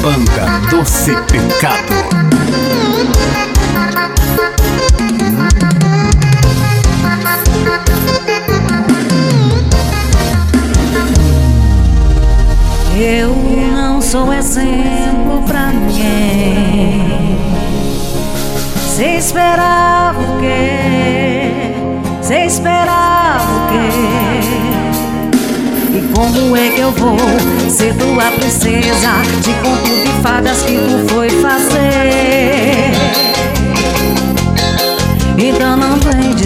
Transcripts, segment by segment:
Banda Doce Pecado. Eu não sou exemplo pra ninguém. Cê esperava o quê? Cê esperava o quê? E como é que eu vou ser tua princesa de conto de fadas que tu foi fazer? Então não vem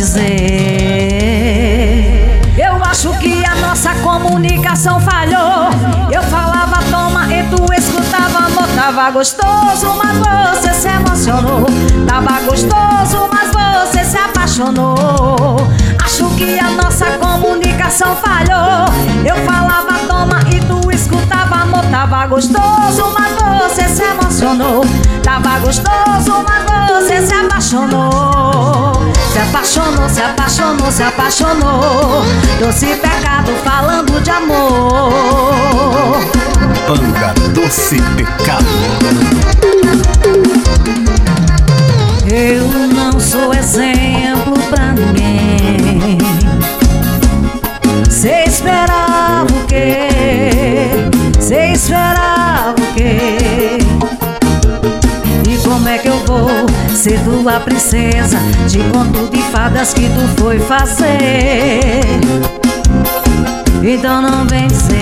dizer. Eu acho que a nossa comunicação falhou. Eu falava toma e tu escutava amor. Tava gostoso, mas você se emocionou. Tava gostoso, mas você se apaixonou. Acho que a nossa comunicação falhou. Eu falava toma e tu escutava amor. Tava gostoso, mas você se emocionou. Tava gostoso, mas você se apaixonou. Se apaixonou, se apaixonou, se apaixonou. Doce pecado falando de amor. Banda Doce Pecado. Eu não sou exemplo pra ninguém. Cê esperava o quê? Cê esperava o quê? E como é que eu vou ser tua princesa de conto de fadas que tu foi fazer? Então não vem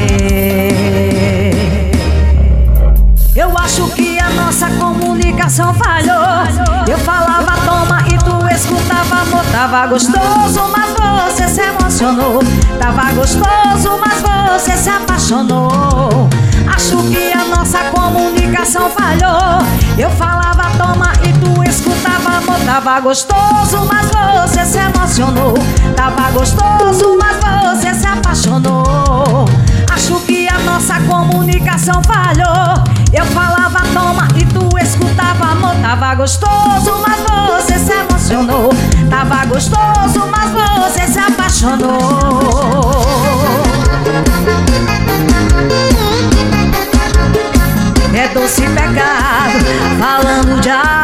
dizer. Eu acho que a nossa comunicação falhou. Eu falava toma e tu escutava amor. Tava gostoso, mas você se emocionou. Tava gostoso, mas você se apaixonou. Acho que a nossa comunicação falhou. Eu falava toma e tu escutava amor. Tava gostoso, mas você se emocionou. Tava gostoso, mas você se apaixonou. Acho que a nossa comunicação falhou. Eu falava toma e tu escutava amor. Tava gostoso, mas você se emocionou. Tava gostoso, mas você se apaixonou. É doce pecado falando de amor.